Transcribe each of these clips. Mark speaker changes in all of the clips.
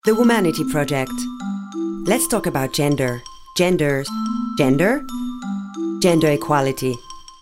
Speaker 1: The Womanity Project. Let's talk about gender. Gender equality.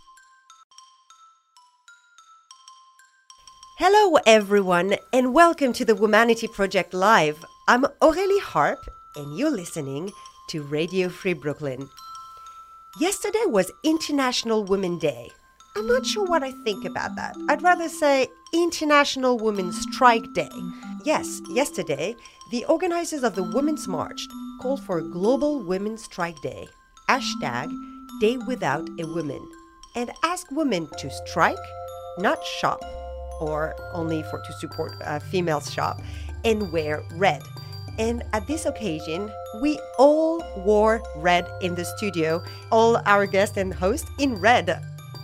Speaker 2: Hello everyone and welcome to the Womanity Project Live. I'm Aurélie Harp and you're listening to Radio Free Brooklyn. Yesterday was International Women's Day. I'm not sure what I think about that. I'd rather say International Women's Strike Day. Yes, yesterday, the organizers of the Women's March called for a global Women's Strike Day, #Day Without a Woman, and asked women to strike, not shop, or only to support female shop, and wear red. And at this occasion, we all wore red in the studio, all our guests and hosts in red.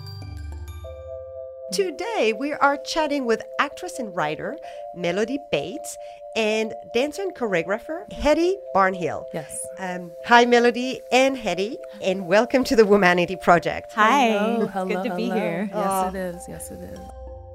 Speaker 2: Today, we are chatting with actress and writer Melody Bates and dancer and choreographer Hetty Barnhill.
Speaker 3: Yes.
Speaker 2: Hi, Melody and Hetty, and welcome to the Womanity Project.
Speaker 4: Hi.
Speaker 3: Hello,
Speaker 4: It's good to be here.
Speaker 3: Yes, it is. Yes, it is.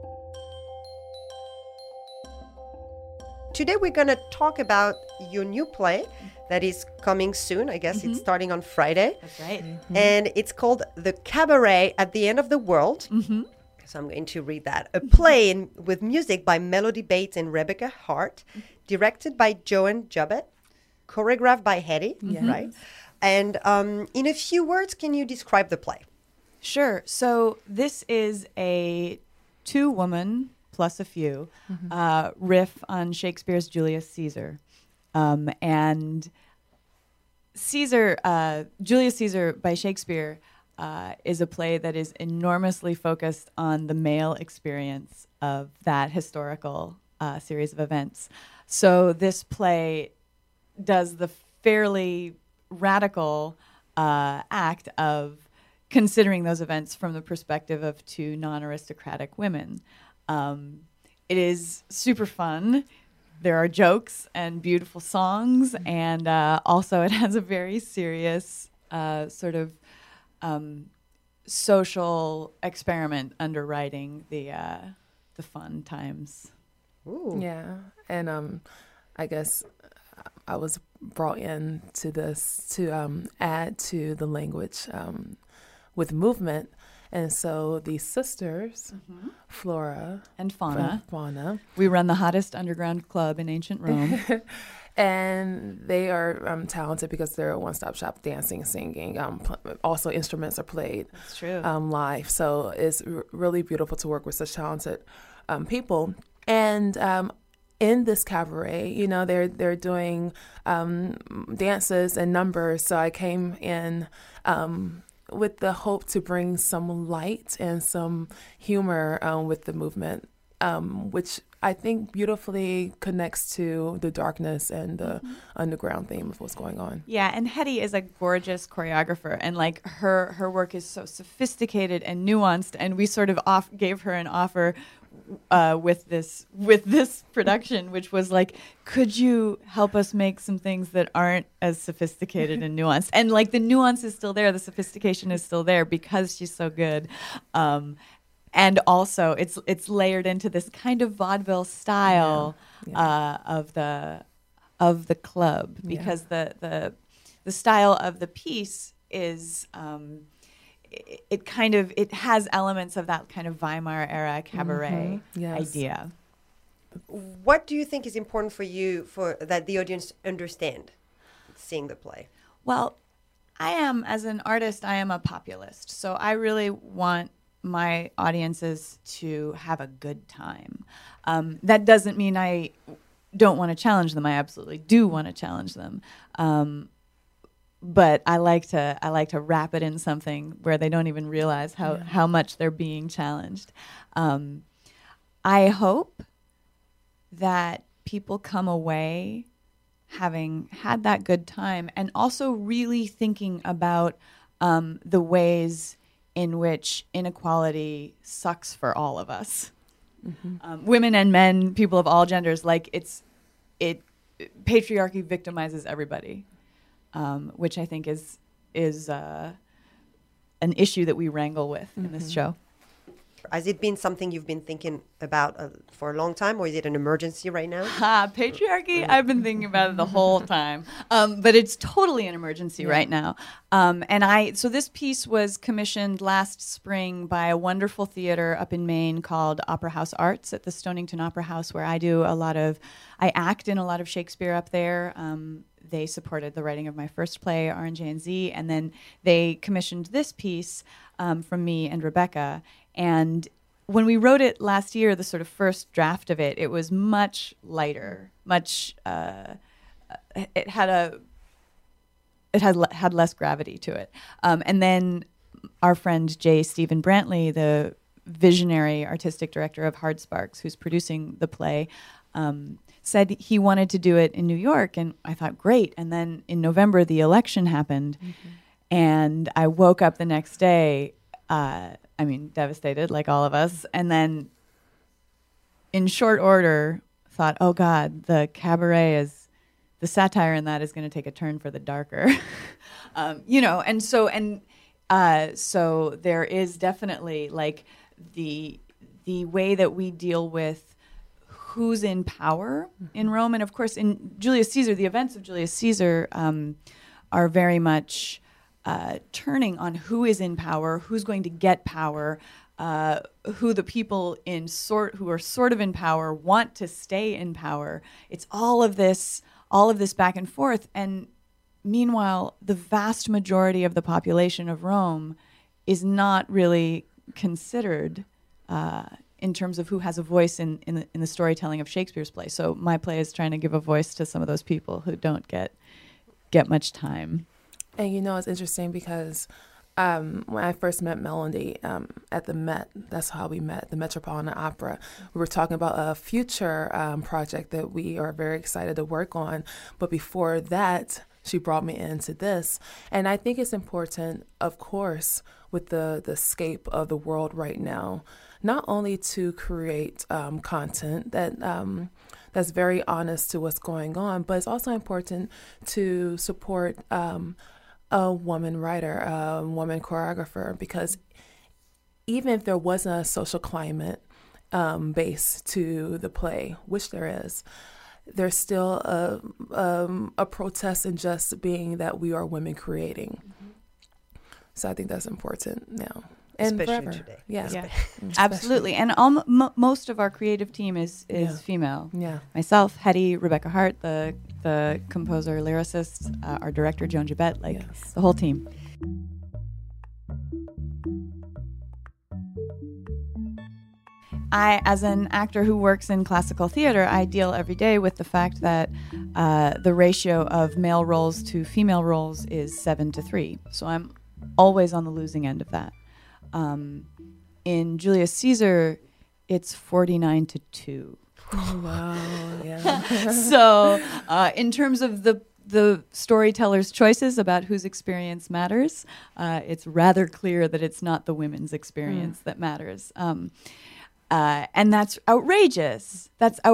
Speaker 2: Today, we're going to talk about your new play that is coming soon. I guess it's starting on Friday.
Speaker 4: That's right.
Speaker 2: And it's called The Cabaret at the End of the World.
Speaker 4: Mm-hmm.
Speaker 2: So I'm going to read that. A play with music by Melody Bates and Rebecca Hart, directed by Joan Jobet, choreographed by Hetty, right? And in a few words, can you describe the play?
Speaker 4: Sure. So this is a two-woman plus a few riff on Shakespeare's Julius Caesar. And Julius Caesar by Shakespeare is a play that is enormously focused on the male experience of that historical series of events. So this play does the fairly radical act of considering those events from the perspective of two non-aristocratic women. It is super fun. There are jokes and beautiful songs, and also it has a very serious sort of social experiment underwriting the fun times.
Speaker 2: Ooh.
Speaker 3: Yeah, and I guess I was brought in to this to add to the language with movement, and so the sisters, Flora
Speaker 4: And Fauna.
Speaker 3: Fauna,
Speaker 4: We run the hottest underground club in ancient Rome.
Speaker 3: and they are talented because they're a one-stop shop, dancing, singing. Also, instruments are played.
Speaker 4: That's true.
Speaker 3: Live. So it's really beautiful to work with such talented people. And in this cabaret, you know, they're doing dances and numbers. So I came in with the hope to bring some light and some humor with the movement, which I think beautifully connects to the darkness and the underground theme of what's going on.
Speaker 4: Yeah, and Hetty is a gorgeous choreographer, and like her work is so sophisticated and nuanced, and we sort of gave her an offer with this production, which was like, could you help us make some things that aren't as sophisticated and nuanced? And like the nuance is still there, the sophistication is still there because she's so good. And also, it's layered into this kind of vaudeville style of the club, because the style of the piece is it has elements of that kind of Weimar era cabaret idea.
Speaker 2: What do you think is important for you for that the audience understand seeing the play?
Speaker 4: Well, as an artist, I am a populist, so I really want my audiences to have a good time. That doesn't mean I don't want to challenge them. I absolutely do want to challenge them. But I like to wrap it in something where they don't even realize how much they're being challenged. I hope that people come away having had that good time and also really thinking about the ways in which inequality sucks for all of us, women and men, people of all genders. Like patriarchy victimizes everybody, which I think is an issue that we wrangle with in this show.
Speaker 2: Has it been something you've been thinking about for a long time, or is it an emergency right now?
Speaker 4: Patriarchy, I've been thinking about it the whole time. But it's totally an emergency right now. So this piece was commissioned last spring by a wonderful theater up in Maine called Opera House Arts at the Stonington Opera House, where I act in a lot of Shakespeare up there. They supported the writing of my first play, R&J&Z, and then they commissioned this piece from me and Rebecca. And when we wrote it last year, the sort of first draft of it, it was much lighter, it had less gravity to it. And then our friend J. Stephen Brantley, the visionary artistic director of Hard Sparks, who's producing the play, said he wanted to do it in New York. And I thought, great. And then in November, the election happened. And I woke up the next day, devastated like all of us. And then in short order thought, oh God, the satire in that is going to take a turn for the darker. So there is definitely like the way that we deal with who's in power in Rome. And of course, in Julius Caesar, the events of Julius Caesar are very much turning on who is in power, who's going to get power, who the people who are sort of in power want to stay in power. It's all of this back and forth. And meanwhile, the vast majority of the population of Rome is not really considered in terms of who has a voice in the storytelling of Shakespeare's play. So my play is trying to give a voice to some of those people who don't get much time.
Speaker 3: And it's interesting because when I first met Melody at the Met, that's how we met, the Metropolitan Opera. We were talking about a future project that we are very excited to work on. But before that, she brought me into this. And I think it's important, of course, with the scape of the world right now, not only to create content that's very honest to what's going on, but it's also important to support a woman writer, a woman choreographer, because even if there wasn't a social climate base to the play, which there is, there's still a protest in just being that we are women creating. So I think that's important now. And
Speaker 2: especially
Speaker 3: forever.
Speaker 2: today.
Speaker 3: Yeah.
Speaker 4: Absolutely. And most of our creative team is female.
Speaker 3: Yeah.
Speaker 4: Myself, Hetty, Rebecca Hart, the composer, lyricist, our director, Joan Jabet, the whole team. I, as an actor who works in classical theater, I deal every day with the fact that the ratio of male roles to female roles is 7-3. So I'm always on the losing end of that. In Julius Caesar, it's 49-2.
Speaker 3: Oh, wow. Yeah.
Speaker 4: So in terms of the storyteller's choices about whose experience matters, it's rather clear that it's not the women's experience that matters. And that's outrageous.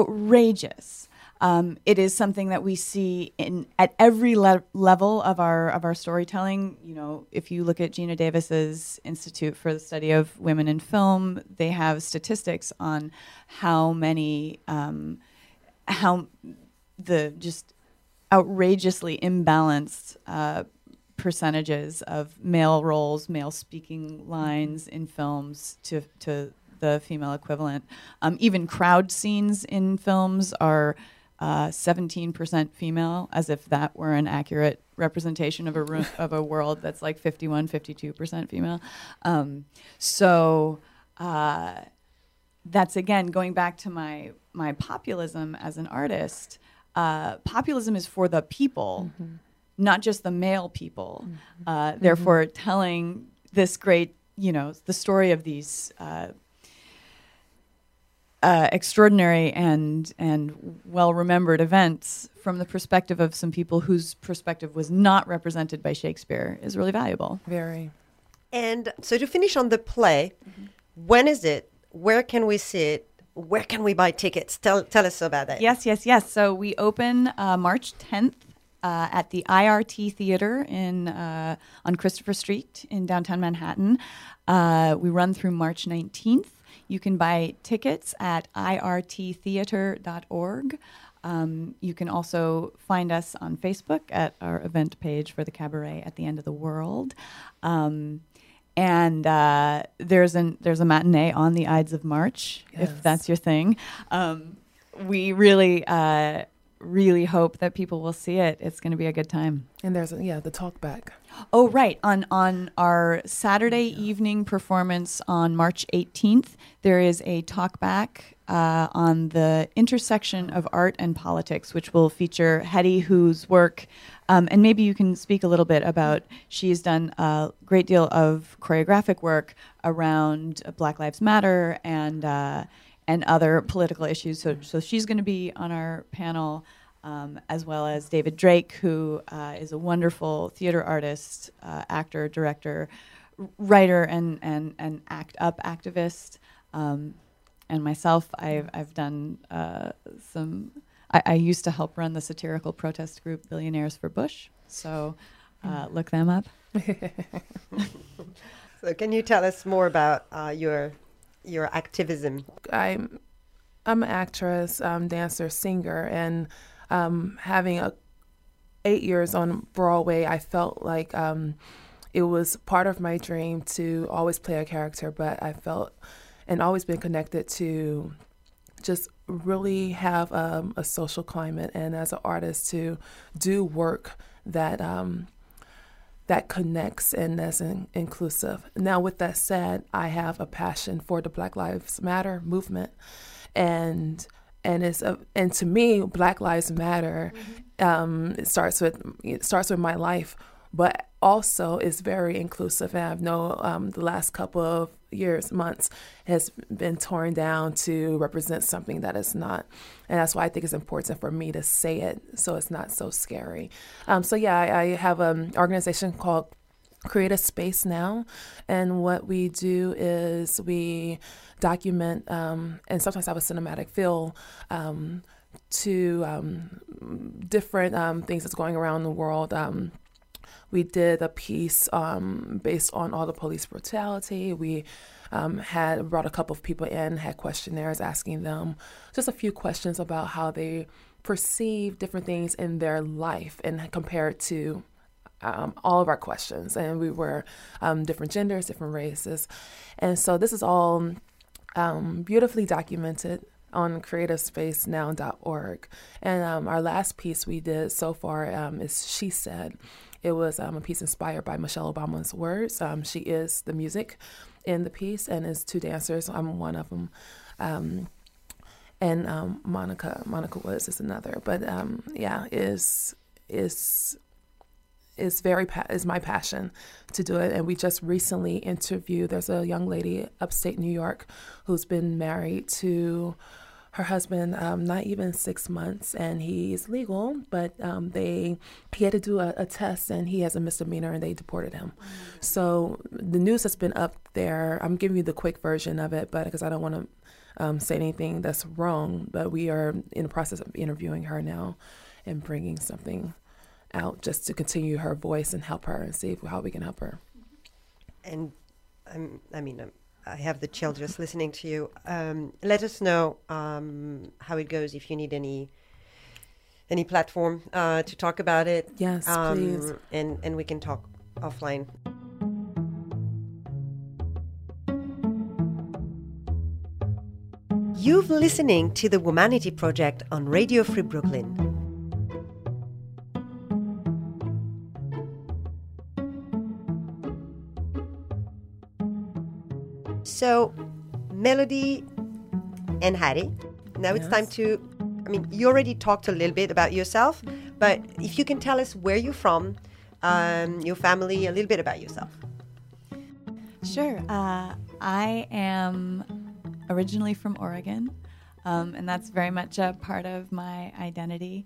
Speaker 4: It is something that we see at every level of our storytelling. If you look at Gina Davis's Institute for the Study of Women in Film, they have statistics on how the just outrageously imbalanced percentages of male roles, male speaking lines in films to the female equivalent. Even crowd scenes in films are 17% female, as if that were an accurate representation of a world that's like 51-52% female. So that's, again, going back to my populism as an artist. Populism is for the people, not just the male people. Therefore, telling this great, the story of these extraordinary and well-remembered events from the perspective of some people whose perspective was not represented by Shakespeare is really valuable.
Speaker 3: Very.
Speaker 2: And so to finish on the play, when is it? Where can we see it? Where can we buy tickets? Tell us about that.
Speaker 4: Yes. So we open March 10th at the IRT Theater on Christopher Street in downtown Manhattan. We run through March 19th. You can buy tickets at irttheater.org. You can also find us on Facebook at our event page for the cabaret at the End of the World. And there's a matinee on the Ides of March, if that's your thing. We really hope that people will see it. It's going to be a good time.
Speaker 3: And there's the talk back.
Speaker 4: Oh, right. On our Saturday evening performance on March 18th, there is a talk back on the intersection of art and politics, which will feature Hetty, whose work, and maybe you can speak a little bit about, she's done a great deal of choreographic work around Black Lives Matter and other political issues. So she's going to be on our panel, as well as David Drake, who is a wonderful theater artist, actor, director, writer, and ACT UP activist. And myself, I've done some. I used to help run the satirical protest group Billionaires for Bush. So look them up.
Speaker 2: So can you tell us more about your activism?
Speaker 3: I'm an actress, dancer, singer, and having 8 years on Broadway, I felt like it was part of my dream to always play a character, but I felt and always been connected to just really have a social climate, and as an artist to do work that that connects and that's inclusive. Now, with that said, I have a passion for the Black Lives Matter movement, and to me, Black Lives Matter. It starts with my life, but also is very inclusive. And I know the last couple of months has been torn down to represent something that is not. And that's why I think it's important for me to say it so it's not so scary. I have an organization called Create a Space Now. And what we do is we document and sometimes have a cinematic feel to different things that's going around the world. We did a piece based on all the police brutality. We had brought a couple of people in, had questionnaires asking them just a few questions about how they perceive different things in their life and compare it to all of our questions. And we were different genders, different races. And so this is all beautifully documented on creativespacenow.org. And our last piece we did so far is She Said. It was a piece inspired by Michelle Obama's words. She is the music in the piece, and it's two dancers. I'm one of them. And Monica Woods is another. But is my passion to do it. And we just recently interviewed, there's a young lady upstate New York who's been married to her husband not even 6 months, and he's legal, but he had to do a test, and he has a misdemeanor, and they deported him. So the news has been up there. I'm giving you the quick version of it, but because I don't want to say anything that's wrong, but we are in the process of interviewing her now and bringing something out just to continue her voice and help her and see how we can help her. And
Speaker 2: I have the chill just listening to you. Let us know how it goes if you need any platform to talk about it.
Speaker 3: Yes, please.
Speaker 2: And we can talk offline. You've listening to the Womanity Project on Radio Free Brooklyn. So, Melody and Hattie, now it's time to, you already talked a little bit about yourself, but if you can tell us where you're from, your family, a little bit about yourself.
Speaker 4: Sure. I am originally from Oregon, and that's very much a part of my identity.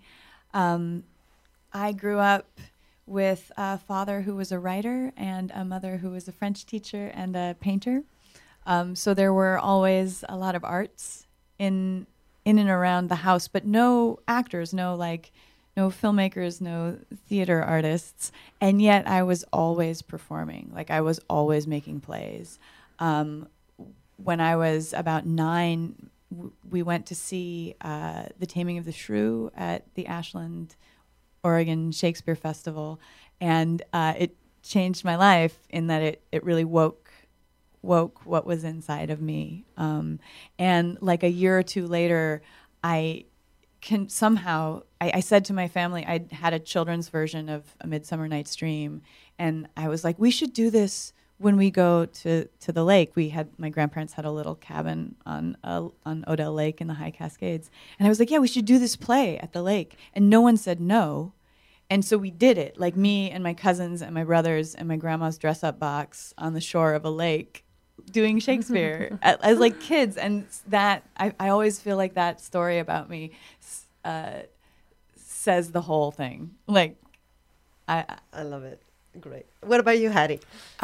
Speaker 4: I grew up with a father who was a writer and a mother who was a French teacher and a painter. So there were always a lot of arts in and around the house, but no actors, no filmmakers, no theater artists. And yet I was always performing. I was always making plays. when I was about 9, we went to see The Taming of the Shrew at the Ashland, Oregon Shakespeare Festival, and it changed my life in that it really woke what was inside of me. And like a year or two later, I said to my family, I had a children's version of A Midsummer Night's Dream, and I was like, we should do this when we go to the lake. My grandparents had a little cabin on Odell Lake in the High Cascades, and I was like, yeah, we should do this play at the lake, and no one said no. And so we did it, like me and my cousins and my brothers and my grandma's dress-up box on the shore of a lake, doing Shakespeare as like kids. And that I always feel like that story about me says the whole thing. Like, I
Speaker 2: love it. Great. What about you, Hattie?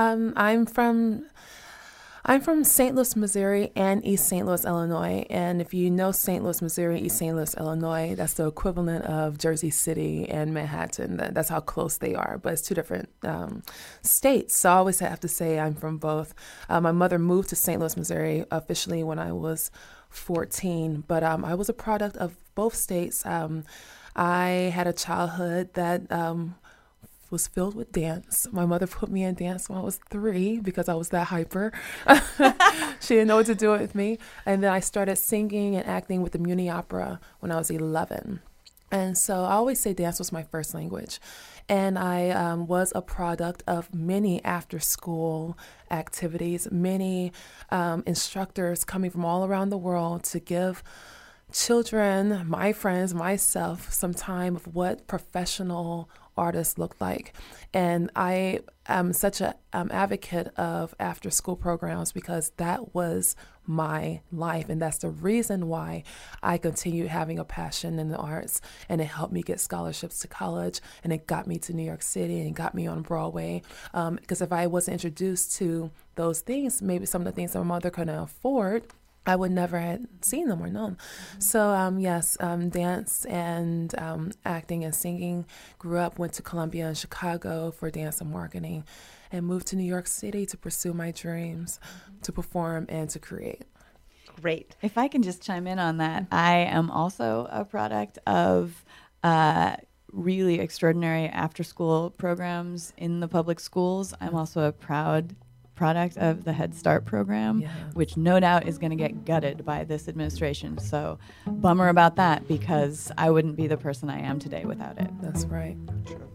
Speaker 3: I'm from St. Louis, Missouri, and East St. Louis, Illinois. And if you know St. Louis, Missouri, East St. Louis, Illinois, that's the equivalent of Jersey City and Manhattan. That's how close they are, but it's two different states. So I always have to say I'm from both. My mother moved to St. Louis, Missouri officially when I was 14, but I was a product of both states. I had a childhood that was filled with dance. My mother put me in dance when I was 3 because I was that hyper. She didn't know what to do with me. And then I started singing and acting with the Muni Opera when I was 11. And so I always say dance was my first language. And I was a product of many after-school activities, many instructors coming from all around the world to give children, my friends, myself, some time of what professional artists look like. And I am such an advocate of after school programs because that was my life. And that's the reason why I continued having a passion in the arts. And it helped me get scholarships to college. And it got me to New York City and got me on Broadway. Because if I wasn't introduced to those things, maybe some of the things that my mother couldn't afford, I would never have seen them or known. So yes, dance and acting and singing. Grew up, went to Columbia and Chicago for dance and marketing, and moved to New York City to pursue my dreams, to perform and to create.
Speaker 2: Great.
Speaker 4: If I can just chime in on that, I am also a product of really extraordinary after-school programs in the public schools. I'm also a proud product of the Head Start program, yes, which no doubt is going to get gutted by this administration. So bummer about that, because I wouldn't be the person I am today without it.
Speaker 3: That's right.
Speaker 2: True.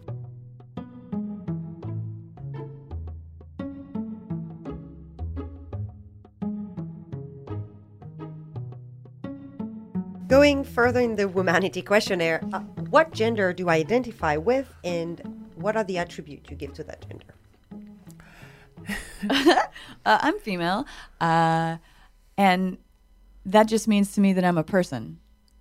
Speaker 2: Going further in the Womanity questionnaire, what gender do I identify with, and what are the attributes you give to that gender?
Speaker 4: I'm female, and that just means to me that I'm a person.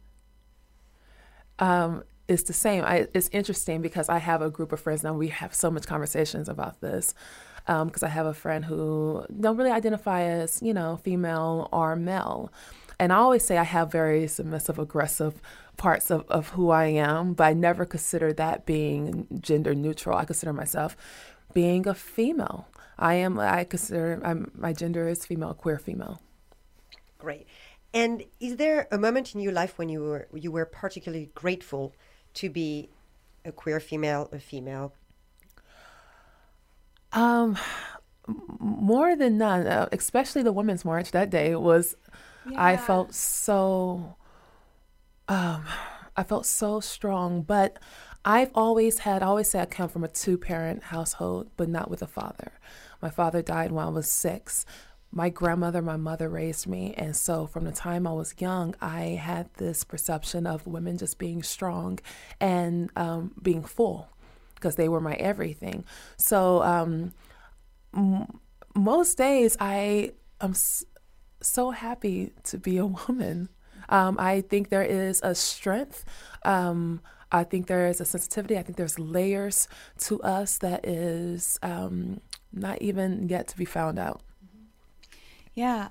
Speaker 3: It's the same. It's interesting because I have a group of friends now. We have so much conversations about this because I have a friend who don't really identify as, female or male. And I always say I have very submissive, aggressive parts of who I am, but I never consider that being gender neutral. I consider myself being a female. My gender is female, queer female.
Speaker 2: Great. And is there a moment in your life when you were particularly grateful to be a queer female, a female?
Speaker 3: More than none, especially the Women's March that day was, yeah. I felt so strong, but I always say I come from a 2-parent household, but not with a father. My father died when I was 6. My grandmother, my mother raised me. And so from the time I was young, I had this perception of women just being strong and being full because they were my everything. So most days I am so happy to be a woman. I think there is a strength. I think there is a sensitivity. I think there's layers to us that is not even yet to be found out.
Speaker 4: Yeah,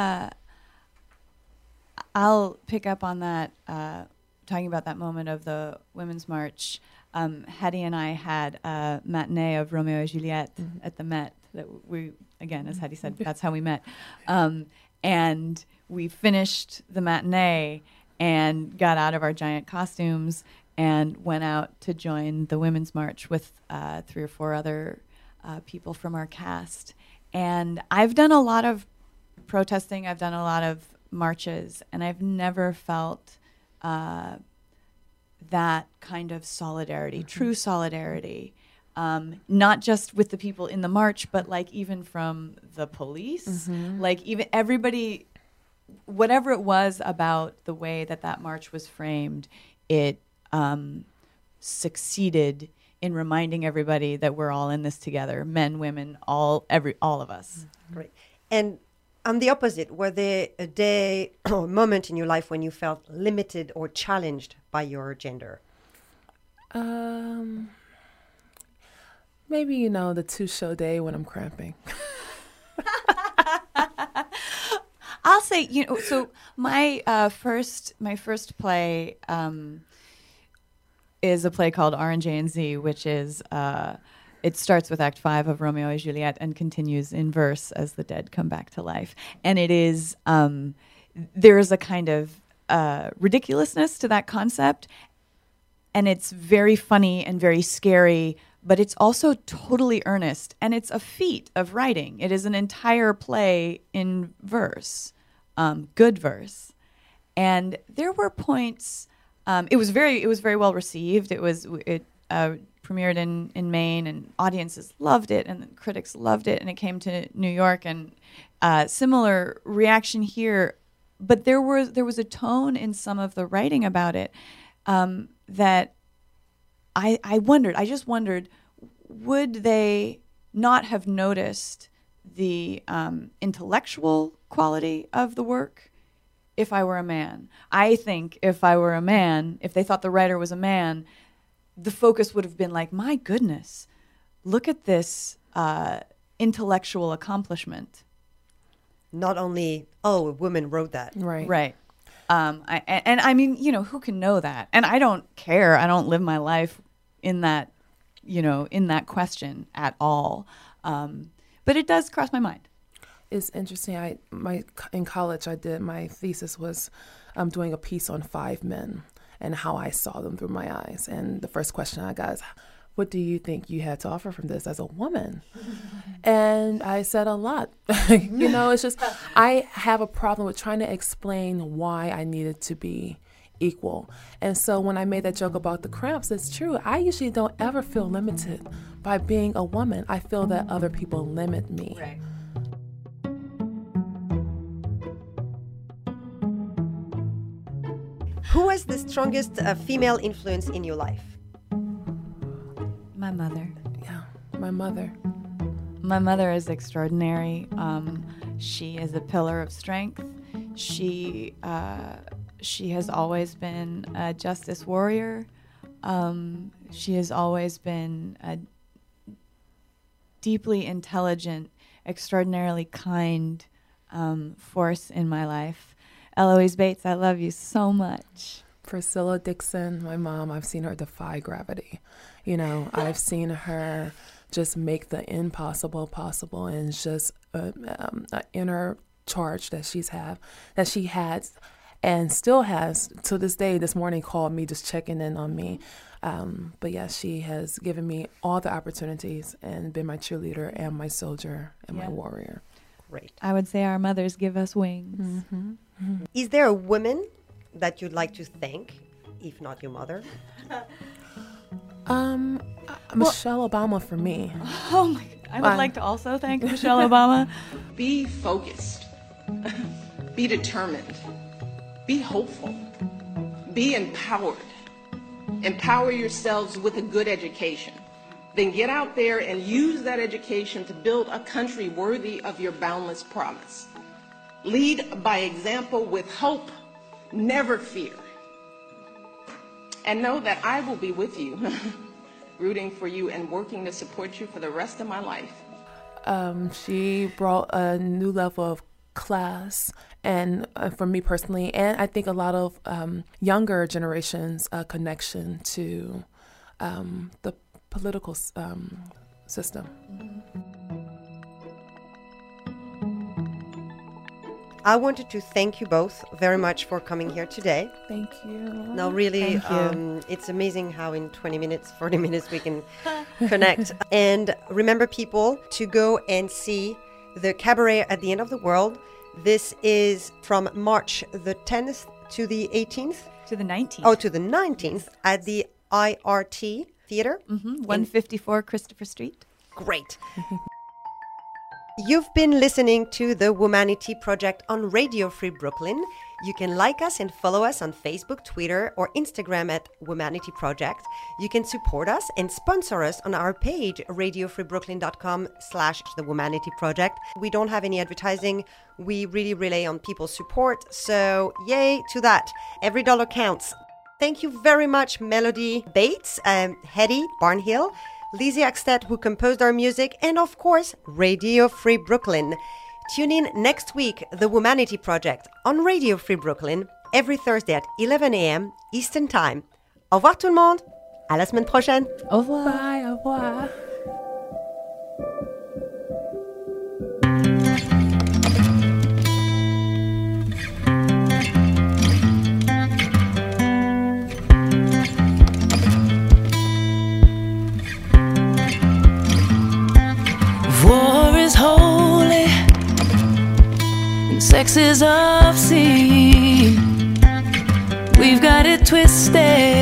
Speaker 4: I'll pick up on that, talking about that moment of the Women's March. Hattie and I had a matinee of Romeo and Juliet at the Met. That we, again, as Hattie said, that's how we met. And we finished the matinee and got out of our giant costumes and went out to join the Women's March with 3 or 4 other people from our cast. And I've done a lot of protesting, I've done a lot of marches, and I've never felt that kind of solidarity, true solidarity, not just with the people in the march, but like even from the police, like even everybody, whatever it was about the way that that march was framed, it succeeded in reminding everybody that we're all in this together, men, women, all of us.
Speaker 2: Great. And on the opposite, were there a day or moment in your life when you felt limited or challenged by your gender?
Speaker 3: Maybe, the 2-show day when I'm cramping.
Speaker 4: I'll say, so my first play is a play called R&J and Z, which is it starts with Act 5 of Romeo and Juliet and continues in verse as the dead come back to life. And it is there is a kind of ridiculousness to that concept, and it's very funny and very scary, but it's also totally earnest, and it's a feat of writing. It is an entire play in verse, good verse. And there were points. It was very well received. It premiered in Maine, and audiences loved it, and critics loved it. And it came to New York, and similar reaction here. But there was a tone in some of the writing about it that I just wondered, would they not have noticed the intellectual quality of the work if I were a man? I think if I were a man, if they thought the writer was a man, the focus would have been like, my goodness, look at this intellectual accomplishment.
Speaker 2: Not only, a woman wrote that.
Speaker 4: Right. I mean, who can know that? And I don't care. I don't live my life in that, in that question at all. But it does cross my mind.
Speaker 3: It's interesting. In college, my thesis was doing a piece on 5 men and how I saw them through my eyes. And the first question I got is, what do you think you had to offer from this as a woman? And I said a lot. It's just, I have a problem with trying to explain why I needed to be equal. And so when I made that joke about the cramps, it's true. I usually don't ever feel limited by being a woman. I feel that other people limit me.
Speaker 4: Right.
Speaker 2: Who was the strongest female influence in your life?
Speaker 4: My mother.
Speaker 3: Yeah, my mother.
Speaker 4: My mother is extraordinary. She is a pillar of strength. She has always been a justice warrior. She has always been a deeply intelligent, extraordinarily kind force in my life. Eloise Bates, I love you so much.
Speaker 3: Priscilla Dixon, my mom, I've seen her defy gravity. I've seen her just make the impossible possible, and just an inner charge that she had and still has to this day. This morning called me, just checking in on me. But yeah, she has given me all the opportunities and been my cheerleader and my soldier and my warrior.
Speaker 2: Great.
Speaker 4: I would say our mothers give us wings.
Speaker 3: Mm-hmm.
Speaker 2: Mm-hmm. Is there a woman that you'd like to thank, if not your mother?
Speaker 3: Michelle Obama for me.
Speaker 4: Oh my God. I would like to also thank Michelle Obama.
Speaker 5: Be focused. Be determined. Be hopeful. Be empowered. Empower yourselves with a good education. Then get out there and use that education to build a country worthy of your boundless promise. Lead by example with hope. Never fear. And know that I will be with you, rooting for you and working to support you for the rest of my life.
Speaker 3: She brought a new level of class, and for me personally, and I think a lot of younger generations, connection to the political system.
Speaker 2: I wanted to thank you both very much for coming here today.
Speaker 3: Thank you.
Speaker 2: No, really,
Speaker 4: Thank you.
Speaker 2: it's amazing how in 20 minutes, 40 minutes we can connect. And remember, people, to go and see the Cabaret at the End of the World. This is from March the 10th to the 18th.
Speaker 4: To the 19th.
Speaker 2: Oh, to the 19th at the IRT Theater.
Speaker 4: 154 Christopher Street.
Speaker 2: Great. You've been listening to the Womanity Project on Radio Free Brooklyn. You can like us and follow us on Facebook, Twitter, or Instagram at Womanity Project. You can support us and sponsor us on our page, radiofreebrooklyn.com/The Womanity Project. We don't have any advertising. We really rely on people's support. So yay to that. Every dollar counts. Thank you very much, Melody Bates, Hetty Barnhill, Lizzie Axted, who composed our music, and of course, Radio Free Brooklyn. Tune in next week, The Womanity Project, on Radio Free Brooklyn, every Thursday at 11 a.m. Eastern Time. Au revoir tout le monde. À la semaine prochaine.
Speaker 4: Au revoir.
Speaker 3: Bye. Au revoir.
Speaker 6: War is holy and sex is obscene. We've got it twisted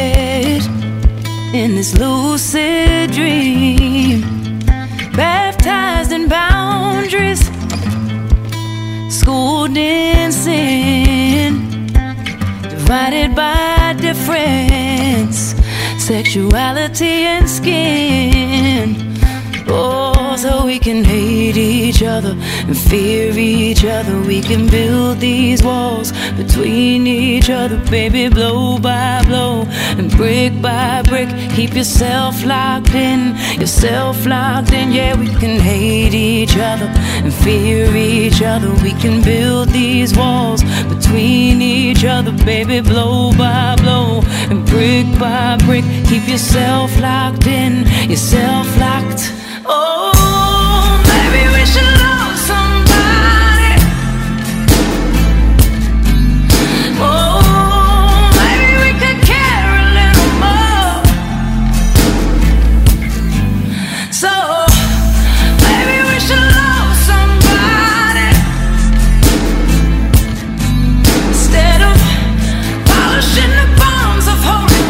Speaker 6: in this lucid dream. Baptized in boundaries, schooled in sin, divided by difference, sexuality and skin. Oh, so we can hate each other and fear each other. We can build these walls between each other, baby, blow by blow and brick by brick. Keep yourself locked in, yeah. We can hate each other and fear each other. We can build these walls between each other, baby, blow by blow and brick by brick. Keep yourself locked in, yourself locked. Oh, maybe we should love somebody. Oh, maybe we could care a little more. So, maybe we should love somebody instead of polishing the bombs of holy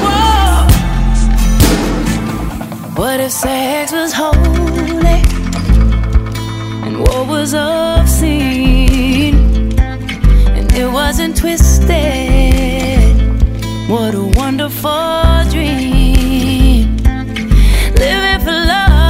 Speaker 6: war. What if sex was holy and war was obscene and it wasn't twisted? What a wonderful dream. Living for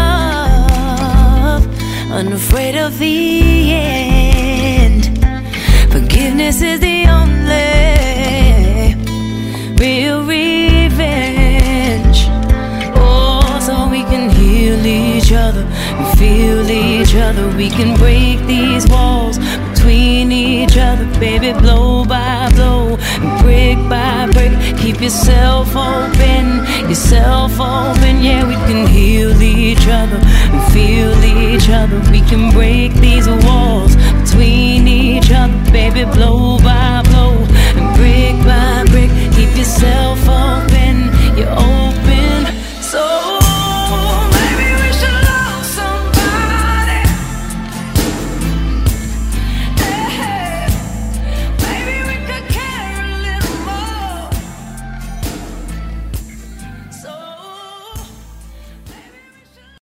Speaker 6: love, unafraid of the end. Forgiveness is the only real revenge. Oh, so we can heal each other and feel each other. We can break these walls between each other, baby, blow by blow and brick by brick. Keep yourself open, yourself open.